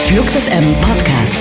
Flux FM Podcast.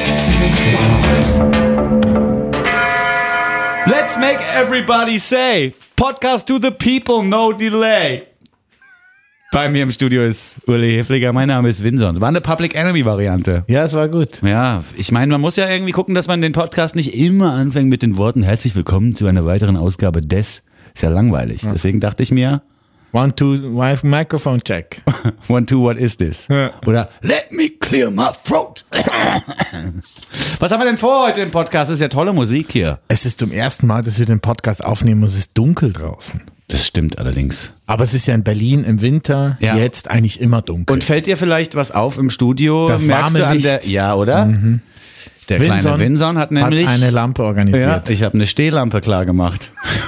Let's make everybody say, Podcast to the people, no delay. Bei mir im Studio ist Uli Hefliger, mein Name ist Vincent. War eine Public Enemy Variante. Ja, es war gut. Ja, ich meine, man muss ja irgendwie gucken, dass man den Podcast nicht immer anfängt mit den Worten herzlich willkommen zu einer weiteren Ausgabe des. Ist ja langweilig. Ja. Deswegen dachte ich mir 1, 2, Microphone check. 1, 2, what is this? Ja. Oder let me clear my throat. Was haben wir denn vor heute im Podcast? Das ist ja tolle Musik hier. Es ist zum ersten Mal, dass wir den Podcast aufnehmen und es ist dunkel draußen. Das stimmt allerdings. Aber es ist ja in Berlin im Winter jetzt eigentlich immer dunkel. Und fällt dir vielleicht was auf im Studio? Das merkst du an Licht. der, ja, oder? Mhm. Der kleine Vincent hat nämlich eine Lampe organisiert. Ja, ich habe eine Stehlampe klar gemacht.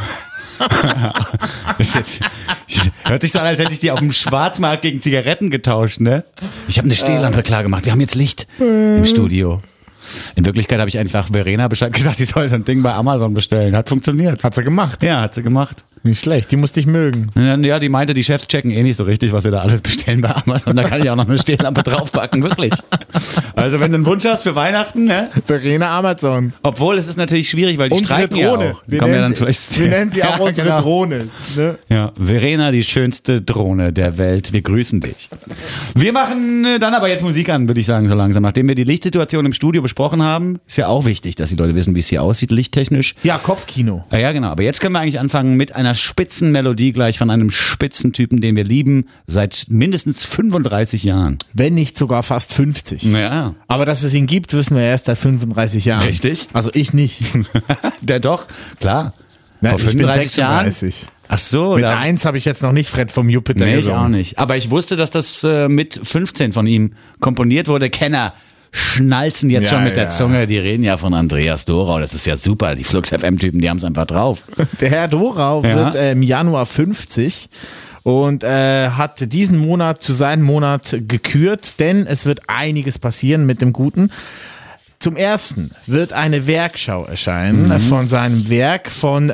Das jetzt, hört sich so an, als hätte ich die auf dem Schwarzmarkt gegen Zigaretten getauscht, ne? Ich habe eine Stehlampe klar gemacht. Wir haben jetzt Licht im Studio. In Wirklichkeit habe ich einfach Verena Bescheid gesagt, sie soll so ein Ding bei Amazon bestellen. Hat funktioniert. Hat sie gemacht? Ja, hat sie gemacht. Nicht schlecht, die musste ich mögen. Ja, die meinte, die Chefs checken eh nicht so richtig, was wir da alles bestellen bei Amazon. Da kann ich auch noch eine Stehlampe draufpacken, wirklich. Also wenn du einen Wunsch hast für Weihnachten, ne? Verena Amazon. Obwohl, es ist natürlich schwierig, weil die unsere streiken Drohne. Ja auch. Wir nennen sie auch unsere genau. Drohne. Ne? Ja, Verena, die schönste Drohne der Welt. Wir grüßen dich. Wir machen dann aber jetzt Musik an, würde ich sagen, so langsam. Nachdem wir die Lichtsituation im Studio besprochen haben, ist ja auch wichtig, dass die Leute wissen, wie es hier aussieht, lichttechnisch. Ja, Kopfkino. Ja, genau. Aber jetzt können wir eigentlich anfangen mit einer spitzen Melodie gleich von einem Spitzentypen, den wir lieben, seit mindestens 35 Jahren. Wenn nicht sogar fast 50. Ja. Aber dass es ihn gibt, wissen wir erst seit 35 Jahren. Richtig. Also ich nicht. Der doch, klar. Ja, vor 35 Jahren. Ach so. Mit 1 habe ich jetzt noch nicht Fred vom Jupiter gesungen. gesungen. Ich auch nicht. Aber ich wusste, dass das mit 15 von ihm komponiert wurde. Kenner schnalzen jetzt schon mit der Zunge. Die reden ja von Andreas Dorau. Das ist ja super. Die Flux FM-Typen, die haben es einfach drauf. Der Herr Dorau wird im Januar 50 und hat diesen Monat zu seinem Monat gekürt, denn es wird einiges passieren mit dem Guten. Zum Ersten wird eine Werkschau erscheinen von seinem Werk von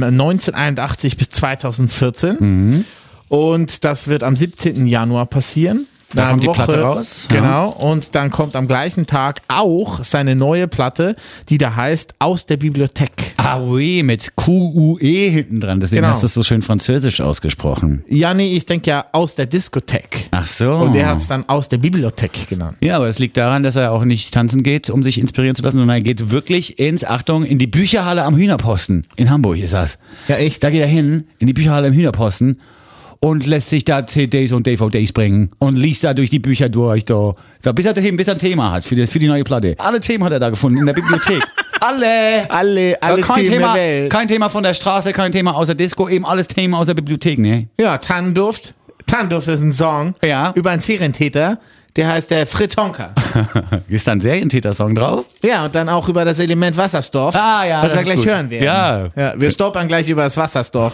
1981 bis 2014 und das wird am 17. Januar passieren. Da kommt die Platte raus. Genau. Und dann kommt am gleichen Tag auch seine neue Platte, die da heißt Aus der Bibliothek. Ah oui, mit Q-U-E hinten dran. Deswegen hast du es so schön französisch ausgesprochen. Ja, nee, ich denke ja aus der Diskothek. Ach so. Und der hat es dann aus der Bibliothek genannt. Ja, aber es liegt daran, dass er auch nicht tanzen geht, um sich inspirieren zu lassen, sondern er geht wirklich in die Bücherhalle am Hühnerposten. In Hamburg ist das. Ja, echt? Da geht er hin, in die Bücherhalle am Hühnerposten. Und lässt sich da CDs und DVDs bringen und liest da durch die Bücher durch. So, bis er ein Thema hat für die neue Platte. Alle Themen hat er da gefunden in der Bibliothek. Alle kein Themen der Welt. Kein Thema von der Straße, kein Thema aus der Disco, eben alles Themen aus der Bibliothek, ne? Ja, Tannenduft. Tannenduft ist ein Song über einen Serientäter, der heißt der Fritz Honka. Ist da ein Serientäter-Song drauf? Ja, und dann auch über das Element Wasserstoff, was wir gleich hören werden. Ja, wir stoppern gleich über das Wasserstoff.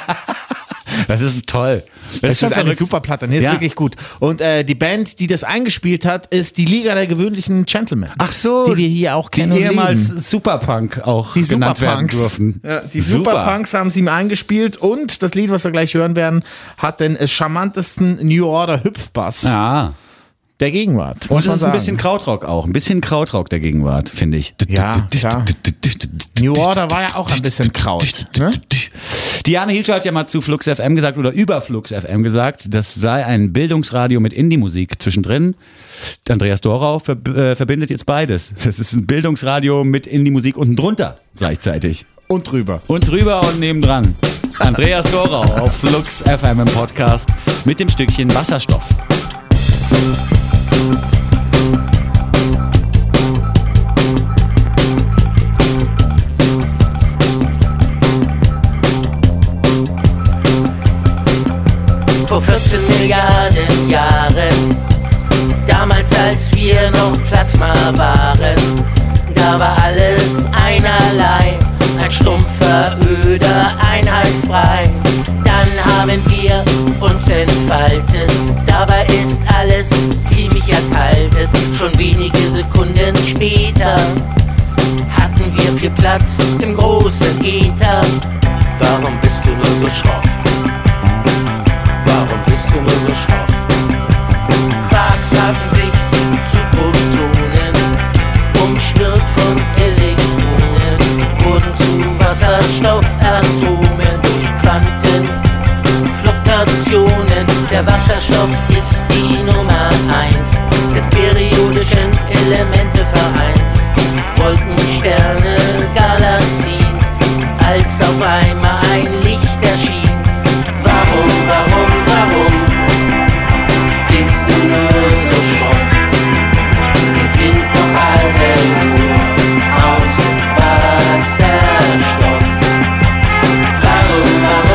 Das ist toll. Das ist eine super Platte, ist wirklich gut. Und die Band, die das eingespielt hat, ist die Liga der gewöhnlichen Gentlemen. Ach so. Die wir hier auch kennen. Die ehemals Superpunk auch genannt werden dürfen. Ja, die Superpunks haben sie ihm eingespielt und das Lied, was wir gleich hören werden, hat den charmantesten New Order Hüpfbass der Gegenwart. Und es ist ein bisschen Krautrock auch. Ein bisschen Krautrock der Gegenwart, finde ich. Ja, klar. New Order war ja auch ein bisschen Kraut. Ne? Diane Hilscher hat ja mal zu Flux FM gesagt oder über Flux FM gesagt, das sei ein Bildungsradio mit Indie-Musik zwischendrin. Andreas Dorau verbindet jetzt beides. Das ist ein Bildungsradio mit Indie-Musik unten drunter gleichzeitig. Und drüber. Und drüber und nebendran. Andreas Dorau auf Flux FM im Podcast mit dem Stückchen Wasserstoff. Vor 14 Milliarden Jahren, damals als wir noch Plasma waren, da war alles einerlei, ein stumpfer, öder Einheitsbrei. Dann haben wir uns entfaltet, dabei ist alles ziemlich erkaltet. Schon wenige Sekunden später hatten wir viel Platz im großen Äther. Warum bist du nur so schroff? Warum bist du nur so schroff? Quarks hatten sich zu Der Wasserstoff ist die Nummer 1 des periodischen Elementevereins. Wolken, Sterne, Galaxien, als auf einmal ein Licht erschien. Warum bist du nur so schroff? Wir sind doch alle nur aus Wasserstoff. Warum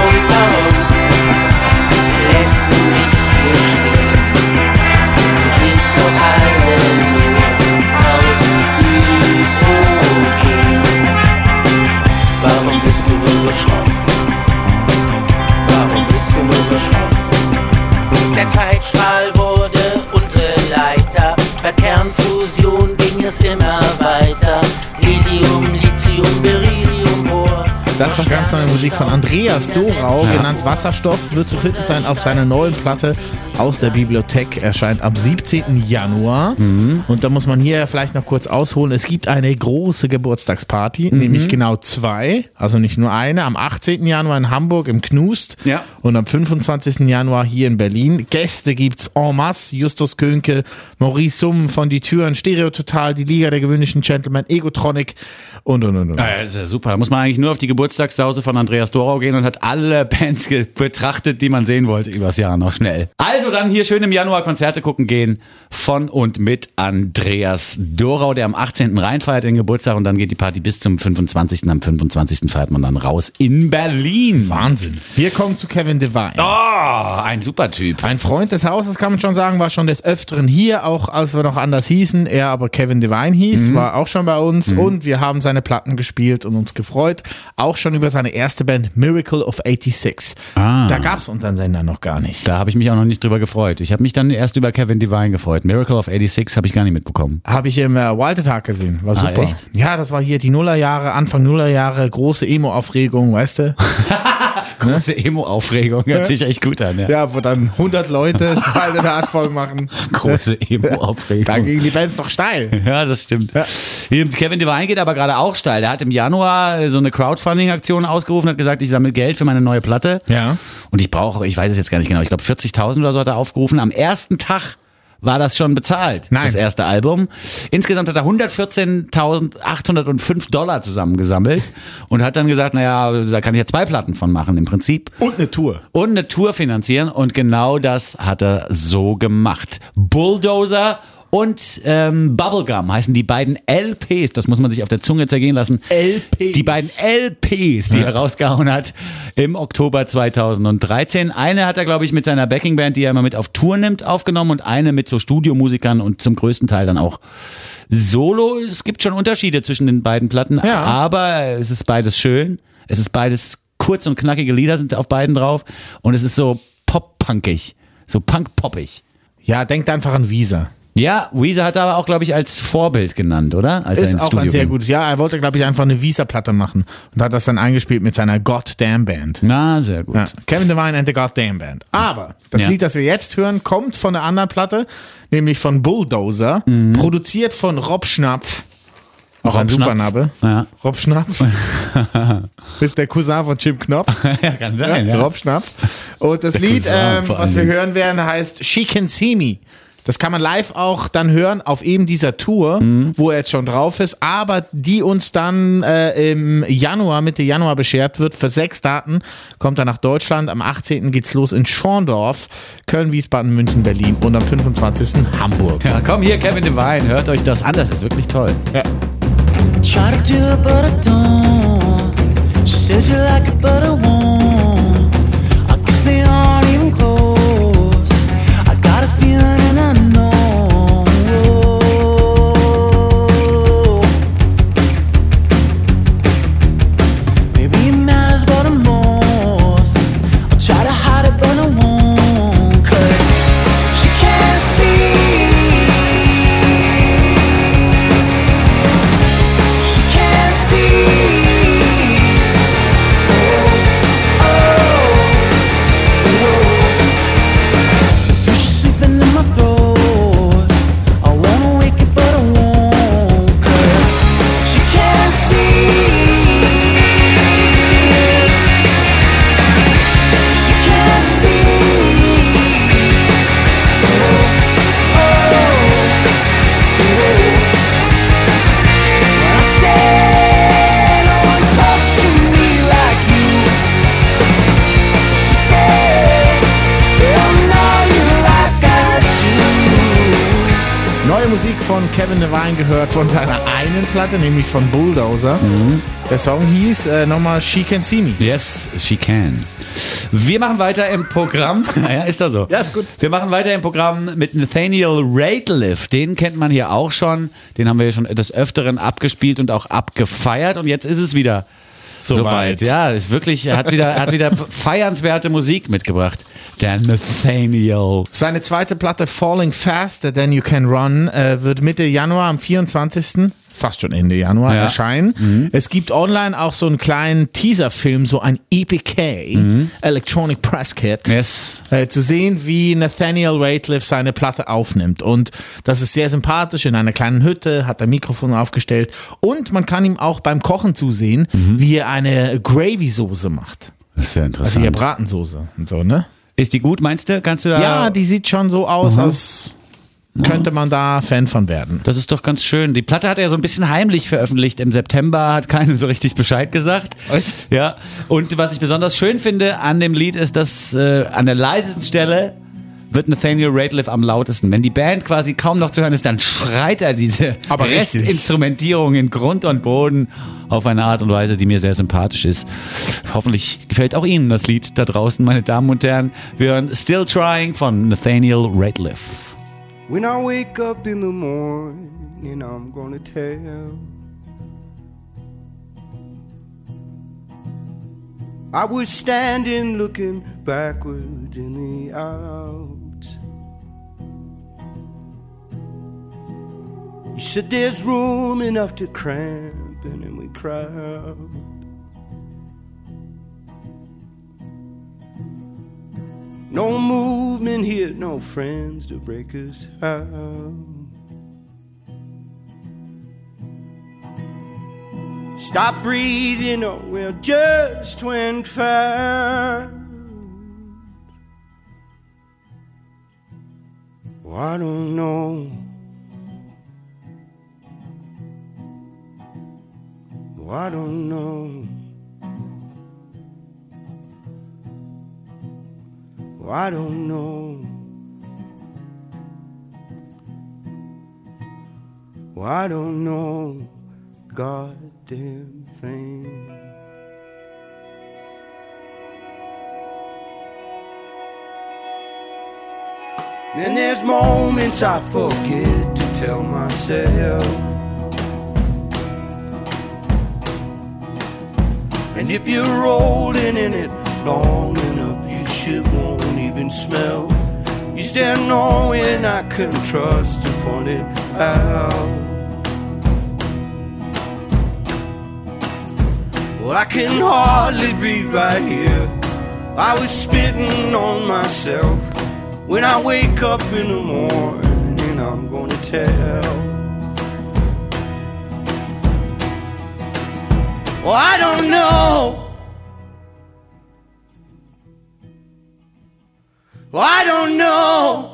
lässt du mich hier stehen? Wir sind doch alle nur aus Hydrogen. Warum bist du nur so schroff? Warum bist du nur so schroff? Der Zeitstrahl wurde unsere Leiter. Bei Kernfusion ging es immer weiter. Helium, Lithium, Beryllium, Bohr. Das war ganz neue Musik von Andreas Dorau, genannt Wasserstoff, wird zu finden sein auf seiner neuen Platte Aus der Bibliothek, erscheint am 17. Januar. Und da muss man hier vielleicht noch kurz ausholen, es gibt eine große Geburtstagsparty, nämlich genau 2, also nicht nur eine, am 18. Januar in Hamburg im Knust und am 25. Januar hier in Berlin. Gäste gibt's en masse, Justus Könke, Maurice Summ von Die Türen, Stereo Total, die Liga der gewöhnlichen Gentlemen, Egotronic und. Ja, das ist ja super, da muss man eigentlich nur auf die Geburtstagssause von Andreas Dorau gehen und hat alle Bands betrachtet, die man sehen wollte übers Jahr noch schnell. Also dann hier schön im Januar Konzerte gucken gehen von und mit Andreas Dorau, der am 18. reinfeiert den Geburtstag und dann geht die Party bis zum 25. Am 25. feiert man dann raus in Berlin. Wahnsinn. Wir kommen zu Kevin Devine. Oh, ein super Typ. Ein Freund des Hauses, kann man schon sagen, war schon des Öfteren hier, auch als wir noch anders hießen. Er aber Kevin Devine hieß, war auch schon bei uns und wir haben seine Platten gespielt und uns gefreut. Auch schon über seine erste Band Miracle of 86. Da gab es unseren Sender noch gar nicht. Da habe ich mich auch noch nicht drüber gefreut. Ich habe mich dann erst über Kevin Devine gefreut. Miracle of 86 habe ich gar nicht mitbekommen. Habe ich im Wild Attack gesehen. War super. Echt? Ja, das war hier die Nullerjahre, Anfang Nullerjahre, große Emo-Aufregung, weißt du? Große Emo-Aufregung, hört sich echt gut an. Ja, wo dann 100 Leute das Wild Attack voll machen. Große Emo-Aufregung. Da gingen die Bands doch steil. Ja, das stimmt. Ja. Kevin Devine geht aber gerade auch steil. Der hat im Januar so eine Crowdfunding-Aktion ausgerufen, hat gesagt, ich sammle Geld für meine neue Platte. Ja. Und ich weiß es jetzt gar nicht genau, ich glaube 40.000 oder so hat er aufgerufen. Am ersten Tag war das schon bezahlt, Nein. das erste Album. Insgesamt hat er $114.805 zusammengesammelt und hat dann gesagt, naja, da kann ich ja 2 Platten von machen im Prinzip. Und eine Tour. Und eine Tour finanzieren und genau das hat er so gemacht. Bulldozer und Bubblegum heißen die beiden LPs, das muss man sich auf der Zunge zergehen lassen. LPs. Die beiden LPs, die er rausgehauen hat im Oktober 2013. Eine hat er, glaube ich, mit seiner Backingband, die er immer mit auf Tour nimmt, aufgenommen und eine mit so Studiomusikern und zum größten Teil dann auch solo. Es gibt schon Unterschiede zwischen den beiden Platten, aber es ist beides schön. Es ist beides kurz und knackige Lieder sind auf beiden drauf und es ist so pop-punkig, so punk-poppig. Ja, denkt einfach an Weezer. Ja, Weezer hat er aber auch, glaube ich, als Vorbild genannt, oder? Als Ist er ins auch Studio ein sehr ging. gutes. Ja, er wollte, glaube ich, einfach eine Weezer-Platte machen und hat das dann eingespielt mit seiner Goddamn Band. Na, sehr gut. Ja, Kevin Devine and the Goddamn Band. Aber das Lied, das wir jetzt hören, kommt von der anderen Platte, nämlich von Bulldozer, produziert von Rob Schnapf. Auch ein Rob Schnapf. Supername. Ja. Rob Schnapf. Ist der Cousin von Jim Knopf. Ja, kann sein, ja. Rob Schnapf. Und das Der Lied, Cousin vor was wir allen hören werden, heißt She Can See Me. Das kann man live auch dann hören auf eben dieser Tour, wo er jetzt schon drauf ist, aber die uns dann im Januar, Mitte Januar beschert wird. Für 6 Daten kommt er nach Deutschland. Am 18. geht's los in Schorndorf, Köln, Wiesbaden, München, Berlin und am 25. Hamburg. Ja, komm hier, Kevin Devine, hört euch das an, das ist wirklich toll. Ja. Try to do it, but I don't. She says you like it, but I won't. I guess they aren't even close. I got a feeling and I know. Maybe it matters, but the most. I'll try to hide it, but I won't. 'Cause she can't see. She can't see. Neue Musik von Kevin Devine gehört von seiner einen Platte, nämlich von Bulldozer. Der Song hieß nochmal She Can See Me. Yes, she can. Wir machen weiter im Programm. Naja, ist da so. Ja, ist gut. Wir machen weiter im Programm mit Nathaniel Rateliff. Den kennt man hier auch schon. Den haben wir schon des Öfteren abgespielt und auch abgefeiert. Und jetzt ist es wieder soweit. Ja, ist wirklich, er hat wieder feiernswerte Musik mitgebracht. Der Nathaniel. Seine zweite Platte Falling Faster Than You Can Run wird Mitte Januar am 24. fast schon Ende Januar erscheinen. Es gibt online auch so einen kleinen Teaserfilm, so ein EPK, Electronic Press Kit, zu sehen, wie Nathaniel Rateliff seine Platte aufnimmt. Und das ist sehr sympathisch, in einer kleinen Hütte, hat er Mikrofon aufgestellt und man kann ihm auch beim Kochen zusehen, wie er eine Gravy-Soße macht. Das ist ja interessant. Also hier Bratensoße und so, ne? Ist die gut, meinst du? Kannst du da? Ja, die sieht schon so aus, als könnte man da Fan von werden. Das ist doch ganz schön. Die Platte hat er so ein bisschen heimlich veröffentlicht im September, hat keinem so richtig Bescheid gesagt. Echt? Ja. Und was ich besonders schön finde an dem Lied ist, dass an der leisesten Stelle wird Nathaniel Rateliff am lautesten. Wenn die Band quasi kaum noch zu hören ist, dann schreit er diese Restinstrumentierung in Grund und Boden auf eine Art und Weise, die mir sehr sympathisch ist. Hoffentlich gefällt auch Ihnen das Lied da draußen, meine Damen und Herren. Wir hören Still Trying von Nathaniel Rateliff. When I wake up in the morning, I'm gonna tell I was standing looking backward in the out. You said there's room enough to cramp and then we crowd. No movement here, no friends to break us out. Stop breathing, oh, well, just went fast. Oh, I don't know. Oh, I don't know. Oh, I don't know. Oh, I don't know. Goddamn thing. And there's moments I forget to tell myself. And if you're rolling in it long enough, you shit won't even smell. You still knowing I can trust to point it out. Well, I can hardly breathe right here. I was spitting on myself. When I wake up in the morning, I'm gonna tell. Well, I don't know. Well, I don't know.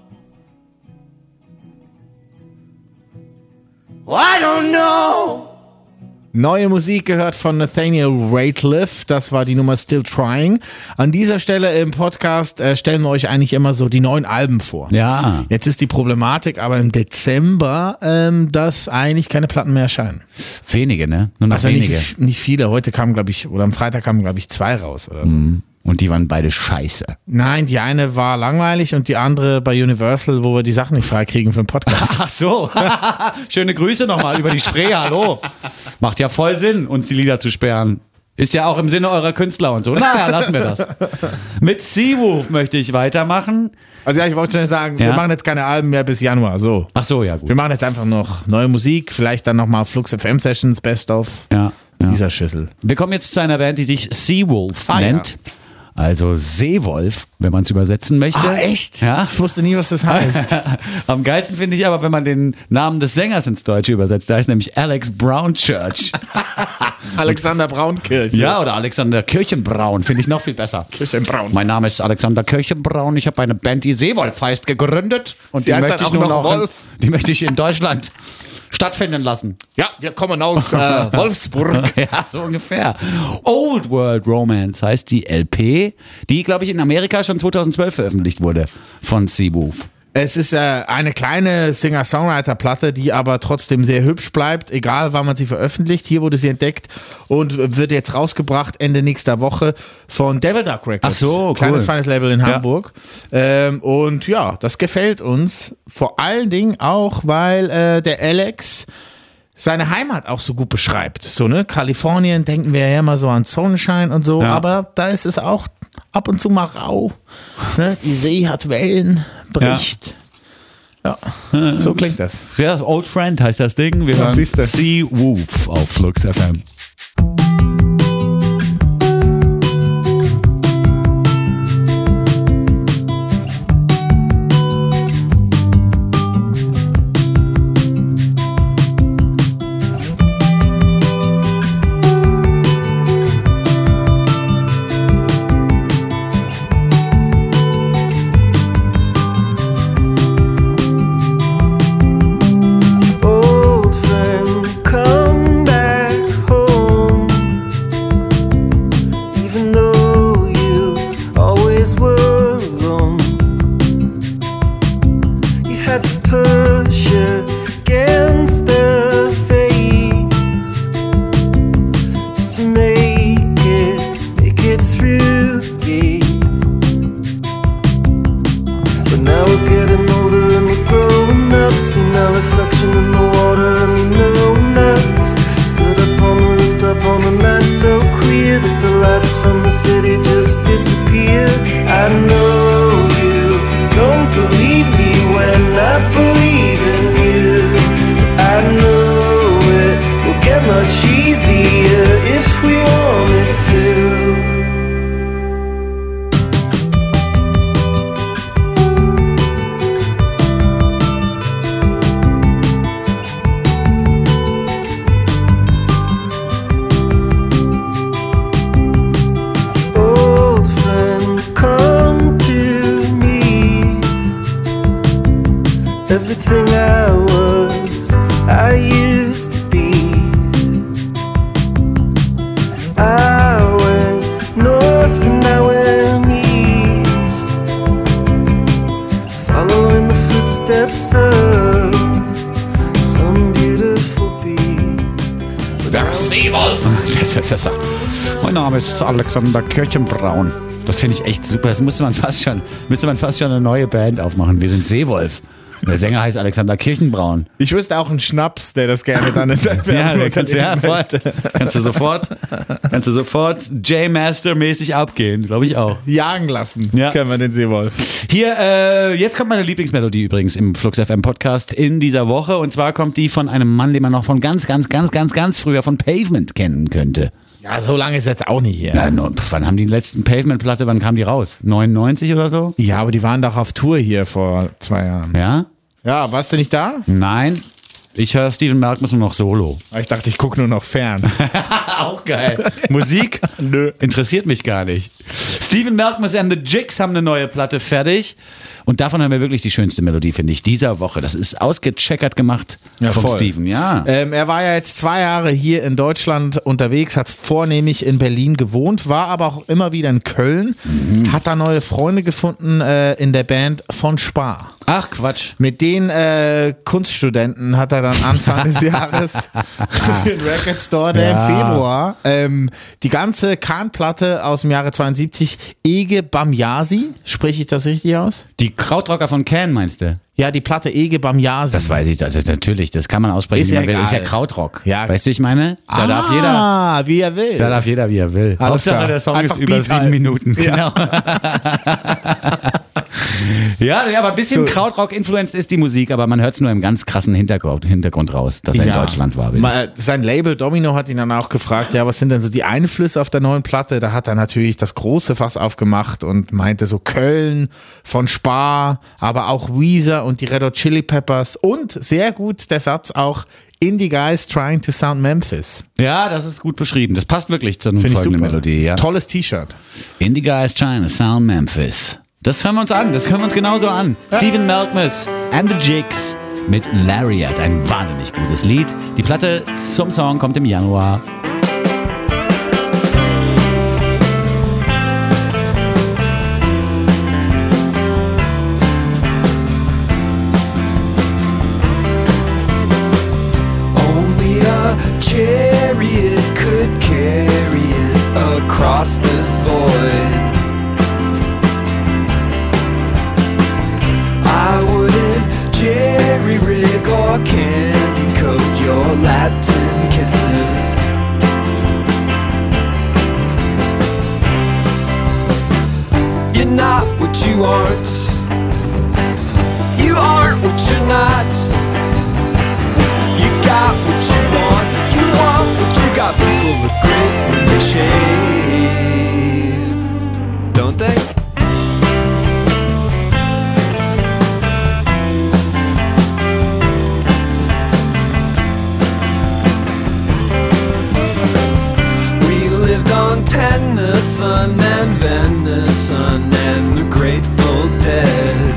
Well, I don't know. Neue Musik gehört von Nathaniel Rateliff, das war die Nummer Still Trying. An dieser Stelle im Podcast stellen wir euch eigentlich immer so die neuen Alben vor. Ja. Jetzt ist die Problematik aber im Dezember, dass eigentlich keine Platten mehr erscheinen. Wenige, ne? Nur noch Also wenige. nicht viele. Heute kamen, glaube ich, oder am Freitag kamen, glaube ich, 2 raus. Oder so. Und die waren beide scheiße. Nein, die eine war langweilig und die andere bei Universal, wo wir die Sachen nicht freikriegen für den Podcast. Ach so. Schöne Grüße nochmal über die Spree, hallo. Macht ja voll Sinn, uns die Lieder zu sperren. Ist ja auch im Sinne eurer Künstler und so. Naja, lassen wir das. Mit Seawolf möchte ich weitermachen. Also ja, ich wollte schon sagen, wir machen jetzt keine Alben mehr bis Januar, so. Ach so, ja gut. Wir machen jetzt einfach noch neue Musik, vielleicht dann nochmal Flux FM Sessions, Best of dieser Schüssel. Wir kommen jetzt zu einer Band, die sich Seawolf nennt. Ja. Also Seewolf, wenn man es übersetzen möchte. Ah, echt? Ja. Ich wusste nie, was das heißt. Am geilsten finde ich aber, wenn man den Namen des Sängers ins Deutsche übersetzt. Da ist nämlich Alex Brownchurch. Alexander Braunkirche. Ja, oder Alexander Kirchenbraun, finde ich noch viel besser. Kirchenbraun. Mein Name ist Alexander Kirchenbraun. Ich habe eine Band, die Seewolf heißt, gegründet. Und die heißt möchte dann ich auch nun noch auch Wolf. die möchte ich in Deutschland stattfinden lassen. Ja, wir kommen aus Wolfsburg. Ja, so ungefähr. Old World Romance heißt die LP, die, glaube ich, in Amerika schon 2012 veröffentlicht wurde von Seawolf. Es ist eine kleine Singer-Songwriter-Platte, die aber trotzdem sehr hübsch bleibt, egal wann man sie veröffentlicht. Hier wurde sie entdeckt und wird jetzt rausgebracht Ende nächster Woche von Devil Duck Records. Ach so, cool. Kleines, feines Label in Hamburg. Und ja, das gefällt uns vor allen Dingen auch, weil der Alex seine Heimat auch so gut beschreibt. So, ne? Kalifornien denken wir ja immer so an Sonnenschein und so, aber da ist es auch ab und zu mal rau. Ne? Die See hat Wellen, bricht. Ja, so klingt das. Ja, Old Friend heißt das Ding. Wir hören siehste. Sea Wolf auf Flux FM. Old friend, come back home. Even though you always were alone, you had to push against the fates just to make it through the gate. But now we're getting older and we're growing up. Seen our reflection in the water and we know enough. Stood up on the rooftop on the night so clear that the lights from the city just disappeared. I know you don't believe me when I believe in you. I know it will get much easier if we wanted to. Old friend, come to me. Everything I was, I used to be. I went north and I went east, following the footsteps of some beautiful beast. Der Seewolf. Mein Name ist Alexander Kirchenbraun. Das finde ich echt super. Das müsste man fast schon eine neue Band aufmachen. Wir sind Seewolf. Der Sänger heißt Alexander Kirchenbraun. Ich wüsste auch einen Schnaps, der das gerne dann in der Werbung Kannst du sofort J-Master-mäßig abgehen, glaube ich auch. jagen lassen, Ja. können wir den Seewolf. Hier, jetzt kommt meine Lieblingsmelodie übrigens im Flux FM Podcast in dieser Woche. Und zwar kommt die von einem Mann, den man noch von ganz früher von Pavement kennen könnte. Ja, so lange ist jetzt auch nicht hier. Ja, wann haben die letzten Pavement-Platte, wann kam die raus? 99 oder so? Ja, aber die waren doch auf Tour hier vor 2 Jahren. Ja? Ja, warst du nicht da? Nein. Ich höre Steven Malkmus nur noch solo. Ich dachte, ich gucke nur noch fern. Auch geil. Musik? Nö. Interessiert mich gar nicht. Steven Malkmus and the Jigs haben eine neue Platte fertig. Und davon haben wir wirklich die schönste Melodie, finde ich, dieser Woche. Das ist ausgecheckert gemacht von voll. Steven, ja. Er war ja jetzt 2 Jahre hier in Deutschland unterwegs, hat vornehmlich in Berlin gewohnt, war aber auch immer wieder in Köln, hat da neue Freunde gefunden in der Band von Spar. Ach, Quatsch. Mit den Kunststudenten hat er dann Anfang des Jahres für den Record Store, der Ja. im Februar die ganze Kahn-Platte aus dem Jahre 72, Ege Bamyasi, spreche ich das richtig aus? Die Krautrocker von Can, meinst du? Ja, die Platte Ege Bamyasi. Das weiß ich, das ist natürlich, das kann man aussprechen, Ist wie ja man will. egal. Ist ja Krautrock. Ja. Weißt du, ich meine? Da darf jeder. wie er will. Da darf jeder, wie er will. Alles Hauptsache, klar. der Song Einfach ist über Beat 7 halten. Minuten. Genau. Ja, aber ein bisschen So. Krautrock-influenced ist die Musik, aber man hört es nur im ganz krassen Hintergrund raus, dass er in Deutschland war. Sein Label Domino hat ihn dann auch gefragt, ja, was sind denn so die Einflüsse auf der neuen Platte? Da hat er natürlich das große Fass aufgemacht und meinte so Köln, von Spar, aber auch Weezer und die Red Hot Chili Peppers und sehr gut der Satz auch Indie Guys Trying to Sound Memphis. Ja, das ist gut beschrieben. Das passt wirklich zur Finde ich folgenden super. Melodie. Ja. Tolles T-Shirt. Indie Guys Trying to Sound Memphis. Das hören wir uns an. Das hören wir uns genauso an. Steven Malkmus and the Jigs mit Lariat. Ein wahnsinnig gutes Lied. Die Platte zum Song kommt im Januar. shade, don't they? We lived on Tennyson and Venison and the Grateful Dead.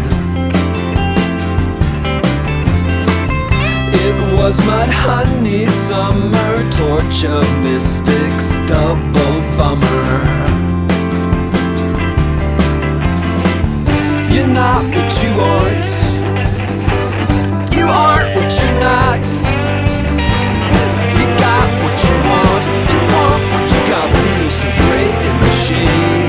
It was mud, honey, summer, torture, mystics, double bummer. You're not what you aren't. You aren't what you're not. You got what you want. You want what you got. Feel so great in the shade.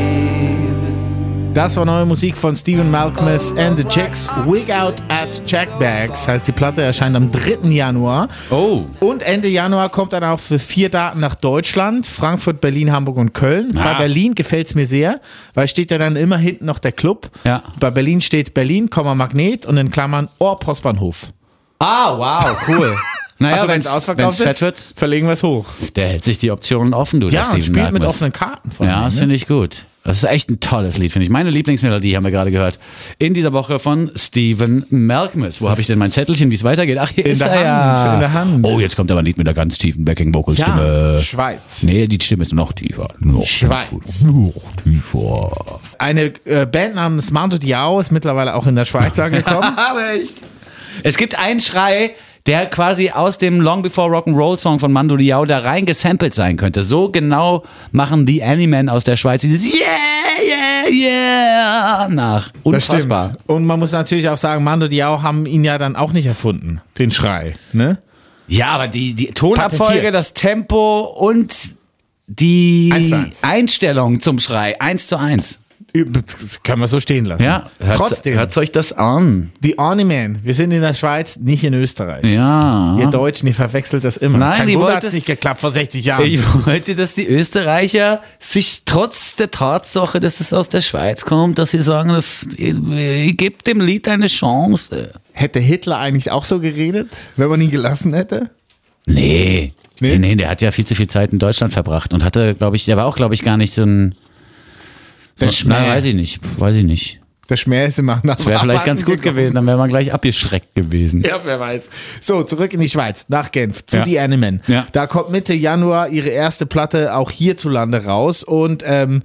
Das war neue Musik von Stephen Malkmus and the Chicks. Wig Out at Jack Bags heißt die Platte, erscheint am 3. Januar. Oh. Und Ende Januar kommt dann auch für 4 Daten nach Deutschland. Frankfurt, Berlin, Hamburg und Köln. Ah. Bei Berlin gefällt es mir sehr, weil steht ja dann immer hinten noch der Club. Ja. Bei Berlin steht Berlin, Magnet und in Klammern Postbahnhof. Ah, wow, cool. Naja, Also wenn wenn's es ausverkauft fett ist, wird, verlegen wir es hoch. der hält sich die Optionen offen, du, Ja, der und Steven spielt mit Malkmus. offenen Karten von Ja, mir, das ne? finde ich gut. Das ist echt ein tolles Lied, finde ich. Meine Lieblingsmelodie haben wir gerade gehört. In dieser Woche von Stephen Malkmus. Wo habe ich denn mein Zettelchen, wie es weitergeht? Ach, hier In ist der er ja. Hand, in der Hand. Oh, jetzt kommt aber ein Lied mit einer ganz tiefen Backing-Vocal-Stimme. Ja, Schweiz. Nee, die Stimme ist noch tiefer. Noch Schweiz. Tiefer. Noch tiefer. Eine Band namens Mando Diao ist mittlerweile auch in der Schweiz angekommen. Aber echt. Es gibt einen Schrei, der quasi aus dem Long Before Rock'n'Roll Song von Mando Diao da rein gesampelt sein könnte. So genau machen die Animen aus der Schweiz dieses Yeah, yeah, yeah nach. Das Unfassbar. stimmt. Und man muss natürlich auch sagen, Mando Diao haben ihn ja dann auch nicht erfunden, den Schrei. Ne? Ja, aber die Tonabfolge, Patentiert. das Tempo und die 1:1. Einstellung zum Schrei 1:1. Können wir so stehen lassen. Ja, Trotzdem, hört euch das an. die Ornament, wir sind in der Schweiz, nicht in Österreich. Ja. Ihr Deutschen, ihr verwechselt das immer. Nein, Kein die Wunder, wollt hat es es- nicht geklappt vor 60 Jahren. Ich wollte, dass die Österreicher sich trotz der Tatsache, dass es aus der Schweiz kommt, dass sie sagen, ich gebe dem Lied eine Chance. Hätte Hitler eigentlich auch so geredet, wenn man ihn gelassen hätte? Nee, der hat ja viel zu viel Zeit in Deutschland verbracht und hatte, glaube ich, der war auch, glaube ich, gar nicht so ein... Der Schmäh. Nein, weiß ich nicht. Der Schmäh ist immer nach Das wäre vielleicht ganz gut gewesen, dann wäre man gleich abgeschreckt gewesen. Ja, wer weiß. So, zurück in die Schweiz, nach Genf, zu Ja. The Animen. Ja. Da kommt Mitte Januar ihre erste Platte auch hierzulande raus und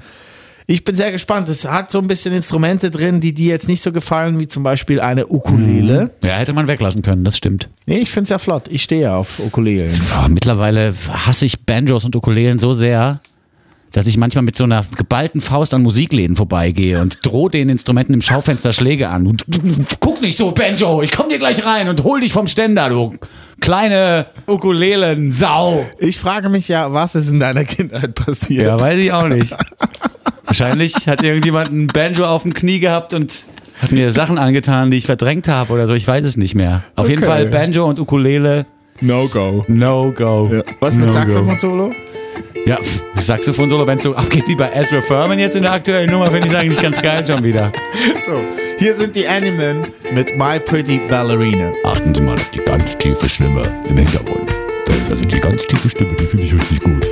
ich bin sehr gespannt. Es hat so ein bisschen Instrumente drin, die dir jetzt nicht so gefallen, wie zum Beispiel eine Ukulele. Ja, hätte man weglassen können, das stimmt. Nee, ich find's ja flott. Ich stehe ja auf Ukulelen. Oh, mittlerweile hasse ich Banjos und Ukulelen so sehr, dass ich manchmal mit so einer geballten Faust an Musikläden vorbeigehe und drohe den Instrumenten im Schaufenster Schläge an. Und guck nicht so, Banjo, ich komm dir gleich rein und hol dich vom Ständer, du kleine Ukulelen-Sau. Ich frage mich ja, was ist in deiner Kindheit passiert? Ja, weiß ich auch nicht. Wahrscheinlich hat irgendjemand ein Banjo auf dem Knie gehabt und hat mir Sachen angetan, die ich verdrängt habe oder so. Ich weiß es nicht mehr. Auf jeden Okay. Fall Banjo und Ukulele, No go. no go. Ja. Was mit No Saxophon-Solo? Ja, Saxophon-Solo, wenn es so abgeht wie bei Ezra Furman jetzt in der aktuellen Nummer, finde ich es eigentlich ganz geil schon wieder. So, hier sind die Animen mit My Pretty Ballerina. Achten Sie mal auf die ganz tiefe Stimme im Hintergrund. Also die ganz tiefe Stimme, die finde ich richtig gut.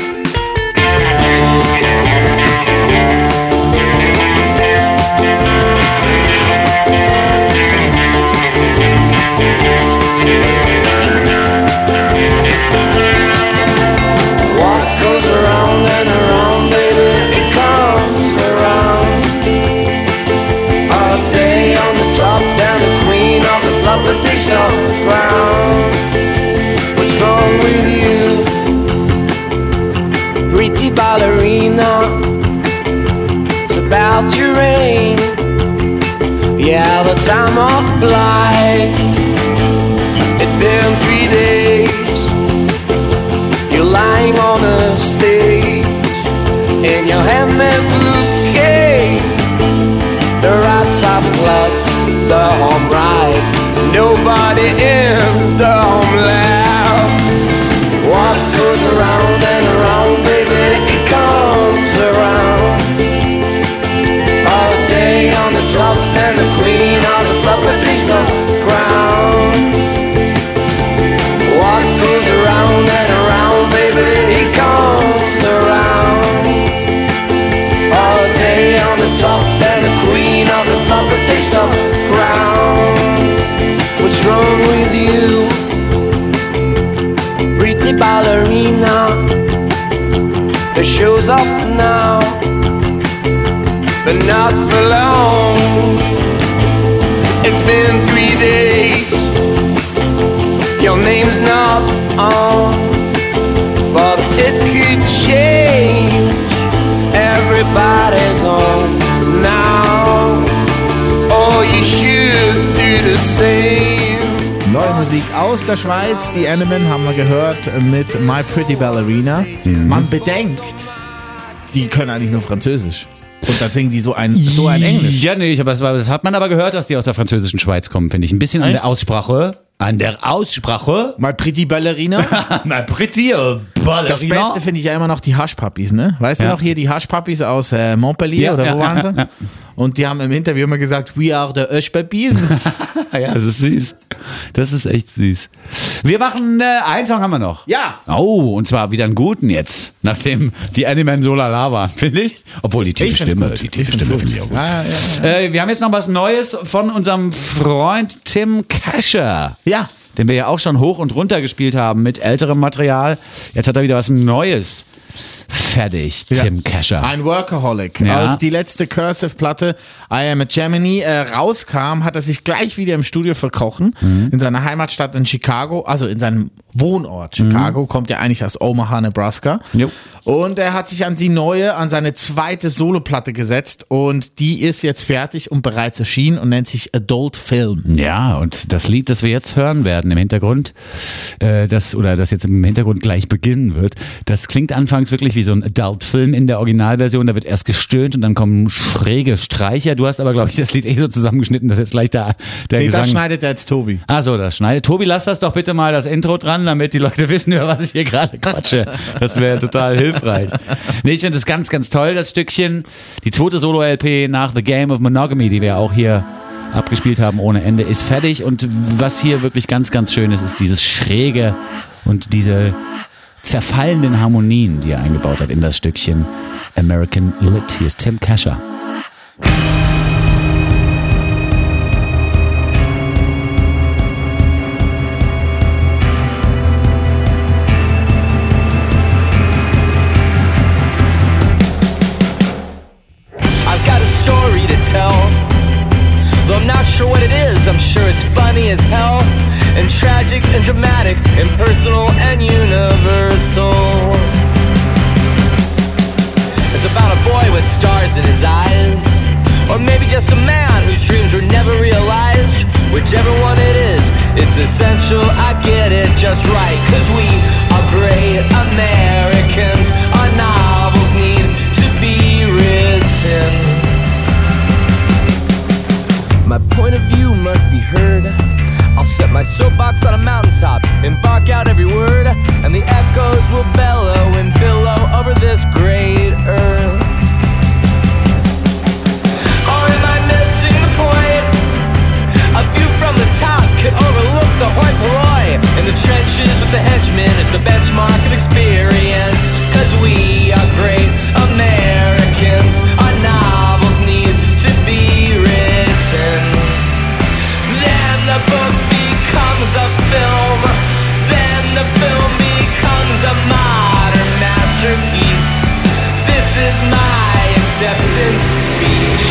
What goes around and around, baby, it comes around. All day on the top, down the queen of the flop, but taste off the ground. What's wrong with you, pretty ballerina? It's about your reign. Yeah, the time of flight. It's been 3 days. You're lying on a stage in your handmade bouquet. The rats have left the home right. Nobody in the home left. What goes around and around, baby, it comes around. All day on the top and the queen on the flop, but taste of ground. What goes around and around, baby, it comes around. It's been 3 days. Your name's not on, but it could change. Everybody's on now. Oh, you should do the same. Neue Musik aus der Schweiz, die Animan haben wir gehört mit My Pretty Ballerina. Man bedenkt, die können eigentlich nur Französisch. Und dann singen die so ein Englisch. Ja, nee, das hat man aber gehört, dass die aus der französischen Schweiz kommen, finde ich. Ein bisschen an der Aussprache. My Pretty Ballerina. My Pretty Ballerina. Das Beste finde ich ja immer noch die Hush-Puppies, ne? Weißt du noch hier die Hush-Puppies aus Montpellier oder wo waren sie? Ja. Und die haben im Interview immer gesagt, we are the Hush-Puppies. Ja, das ist süß. Das ist echt süß. Wir machen, einen Song haben wir noch. Ja. Oh, und zwar wieder einen guten jetzt. Nachdem die Animan so lala war, finde ich. Obwohl die tiefe Stimme finde ich auch gut. Ja. Wir haben jetzt noch was Neues von unserem Freund Tim Kasher. Ja. Den wir ja auch schon hoch und runter gespielt haben mit älterem Material. Jetzt hat er wieder was Neues fertig, Tim Kasher. Ein Workaholic. Ja. Als die letzte Cursive-Platte I Am a Gemini rauskam, hat er sich gleich wieder im Studio verkrochen. In seiner Heimatstadt in Chicago, also in seinem Wohnort. Chicago kommt ja eigentlich aus Omaha, Nebraska. Jo. Und er hat sich an seine zweite Soloplatte gesetzt und die ist jetzt fertig und bereits erschienen und nennt sich Adult Film. Ja, und das Lied, das wir jetzt hören werden im Hintergrund, das jetzt im Hintergrund gleich beginnen wird, das klingt anfangs wirklich wie so ein Adult-Film in der Originalversion. Da wird erst gestöhnt und dann kommen schräge Streicher. Du hast aber, glaube ich, das Lied so zusammengeschnitten, dass jetzt gleich der Gesang... Das schneidet jetzt Tobi. Ach so, das schneidet. Tobi, lass das doch bitte mal das Intro dran, damit die Leute wissen, über was ich hier gerade quatsche. Das wäre total hilfreich. Nee, ich finde das ganz, ganz toll, das Stückchen. Die zweite Solo-LP nach The Game of Monogamy, die wir auch hier abgespielt haben ohne Ende, ist fertig. Und was hier wirklich ganz, ganz schön ist dieses Schräge und diese zerfallenden Harmonien, die er eingebaut hat in das Stückchen American Lit. Hier ist Tim Kasher. I've got a story to tell, though I'm not sure what it is. I'm sure it's funny as hell, and tragic and dramatic, and personal and universal. It's about a boy with stars in his eyes, or maybe just a man whose dreams were never realized. Whichever one it is, it's essential I get it just right. 'Cause we are great Americans, our novels need to be written. My point of view must be heard. I'll set my soapbox on a mountaintop and bark out every word, and the echoes will bellow and billow over this great earth. Or am I missing the point? A view from the top could overlook the hoi polloi, and the trenches with the henchmen is the benchmark of experience. 'Cause we are great Americans, our novels need to be written. Then the book becomes a film, then the film becomes a modern masterpiece. This is my acceptance speech.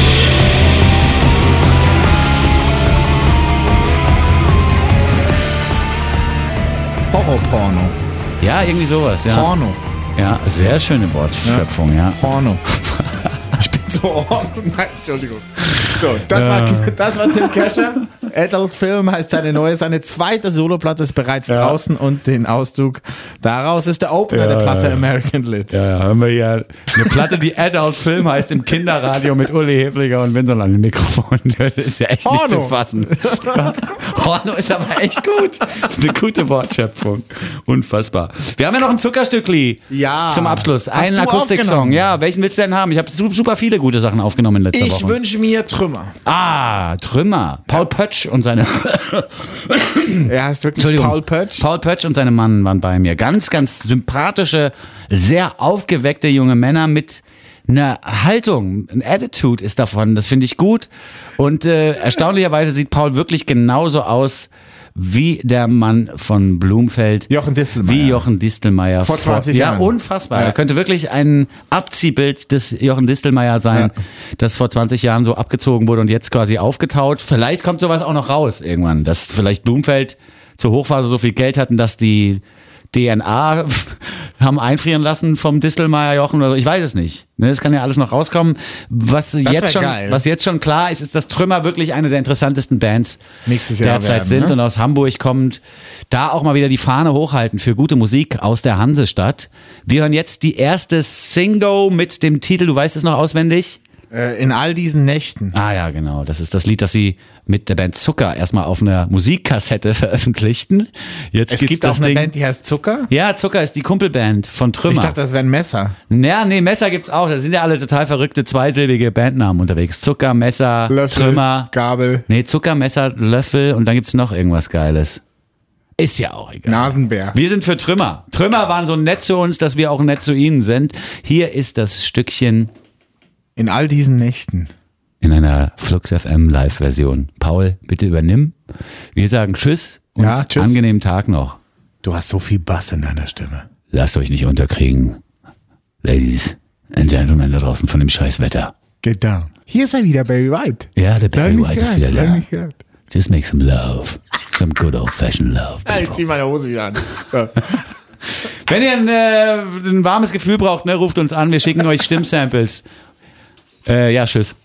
Horrorporno. Ja, irgendwie sowas, ja. Porno. Ja, sehr schöne Wortschöpfung, ja. Porno. Ich bin so... Nein, Entschuldigung. So, das war Tim Kasher. Adult Film heißt seine zweite Soloplatte ist bereits draußen und den Auszug daraus ist der Opener der Platte American Lit. Ja, haben wir hier eine Platte, die Adult Film heißt, im Kinderradio mit Uli Hefliger und Vincent an dem Mikrofon. Das ist ja echt nicht zu fassen. Porno ist aber echt gut. Das ist eine gute Wortschöpfung. Unfassbar. Wir haben ja noch ein Zuckerstückli zum Abschluss. Einen Akustik-Song. Ja, welchen willst du denn haben? Ich habe super viele gute Sachen aufgenommen in letzter Woche. Ich wünsche mir Trümmer. Ah, Trümmer. Paul Pötsch und seine... Er heißt wirklich Paul Pötsch. Paul Pötsch und seine Mann waren bei mir. Ganz, ganz sympathische, sehr aufgeweckte junge Männer mit eine Haltung, ein Attitude ist davon. Das finde ich gut. Und erstaunlicherweise sieht Paul wirklich genauso aus wie der Mann von Blumfeld. Jochen Distelmeier. Wie Jochen Distelmeier. Vor 20 Jahren. Ja, unfassbar. Ja. Er könnte wirklich ein Abziehbild des Jochen Distelmeier sein, das vor 20 Jahren so abgezogen wurde und jetzt quasi aufgetaut. Vielleicht kommt sowas auch noch raus irgendwann, dass vielleicht Blumfeld zur Hochphase so viel Geld hatten, dass die DNA haben einfrieren lassen vom Distelmeier Jochen oder so. Ich weiß es nicht. Ne, das kann ja alles noch rauskommen. Was jetzt schon klar ist, ist, dass Trümmer wirklich eine der interessantesten Bands nächstes Jahr derzeit werden, sind ne? und aus Hamburg kommt. Da auch mal wieder die Fahne hochhalten für gute Musik aus der Hansestadt. Wir hören jetzt die erste Single mit dem Titel, du weißt es noch auswendig? In all diesen Nächten. Ah ja, genau. Das ist das Lied, das sie mit der Band Zucker erstmal auf einer Musikkassette veröffentlichten. Jetzt Es gibt's gibt auch das eine Ding. Band, die heißt Zucker. Ja, Zucker ist die Kumpelband von Trümmer. Ich dachte, das wäre ein Messer. Ja, nee, Messer gibt's auch. Da sind ja alle total verrückte zweisilbige Bandnamen unterwegs. Zucker, Messer, Löffel, Trümmer. Gabel, Nee, Zucker, Messer, Löffel und dann gibt's noch irgendwas Geiles. Ist ja auch egal. Nasenbär. Wir sind für Trümmer. Trümmer waren so nett zu uns, dass wir auch nett zu ihnen sind. Hier ist das Stückchen In all diesen Nächten. in einer Flux FM Live-Version. Paul, bitte übernimm. Wir sagen Tschüss und Ja, tschüss. angenehmen Tag noch. Du hast so viel Bass in deiner Stimme. Lasst euch nicht unterkriegen. Ladies and Gentlemen da draußen von dem Scheißwetter. Get down. Hier ist er wieder, Barry White. Ja, der Barry White ist wieder Lang da. nicht gehört. Just make some love. Some good old-fashioned love. Ich zieh meine Hose wieder an. So. Wenn ihr ein warmes Gefühl braucht, ne, ruft uns an. Wir schicken euch Stimmsamples. Ja, tschüss.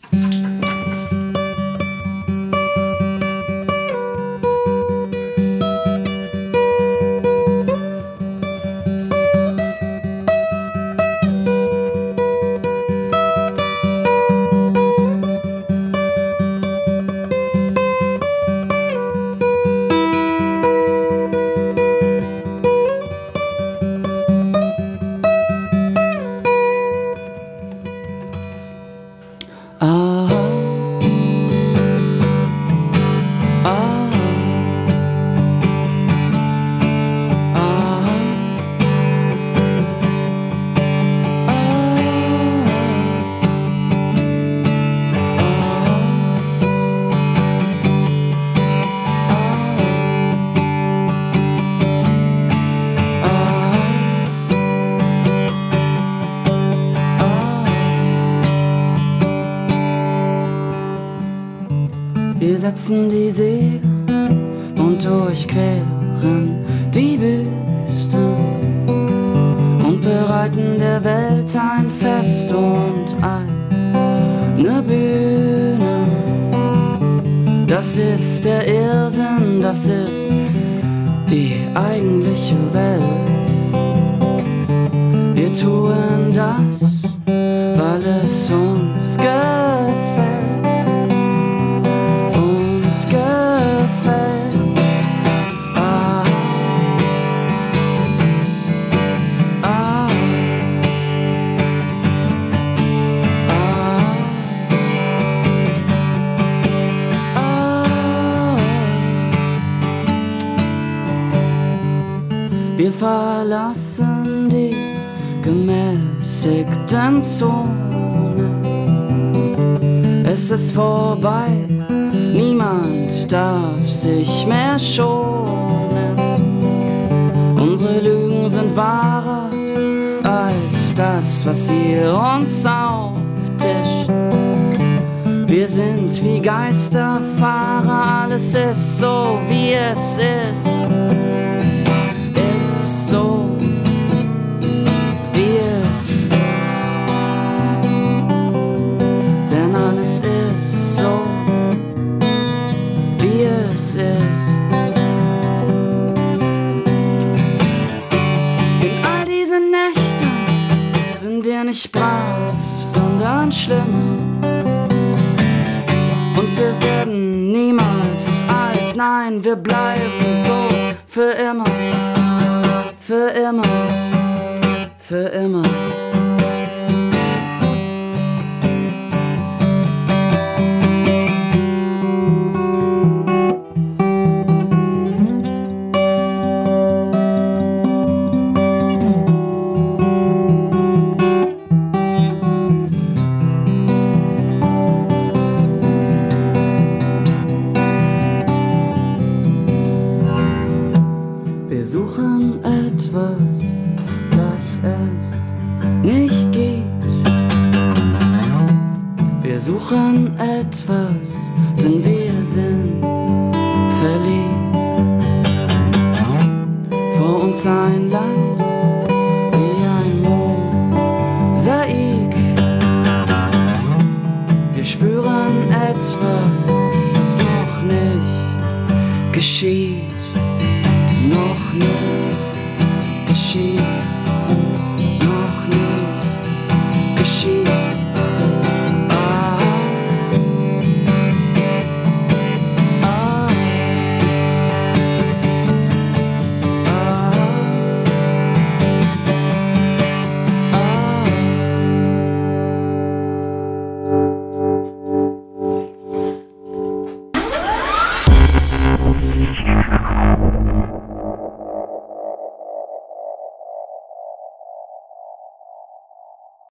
Wir setzen die Segel und durchqueren die Wüsten und bereiten der Welt ein Fest und eine Bühne. Das ist der Irrsinn, das ist die eigentliche Welt. Wir tun das, weil es uns gefällt. Uns gefällt. Ah. Ah. Ah. Ah. Wir verlassen die gemäßigten Zonen. Es ist vorbei, niemand darf sich mehr schonen. Unsere Lügen sind wahrer als das, was ihr uns auftischt. Wir sind wie Geisterfahrer, alles ist so, wie es ist. Ist so, wie es ist. Denn alles ist so, wie es ist. In all diesen Nächten sind wir nicht brav, sondern schlimmer. Und wir werden niemals alt, nein, wir bleiben so für immer, für immer, für immer. suchen etwas, das es nicht gibt. Wir suchen etwas, denn wir sind verliebt. Vor uns ein Land wie ein Mosaik. Wir spüren etwas, das noch nicht geschieht. Noch nicht geschieht.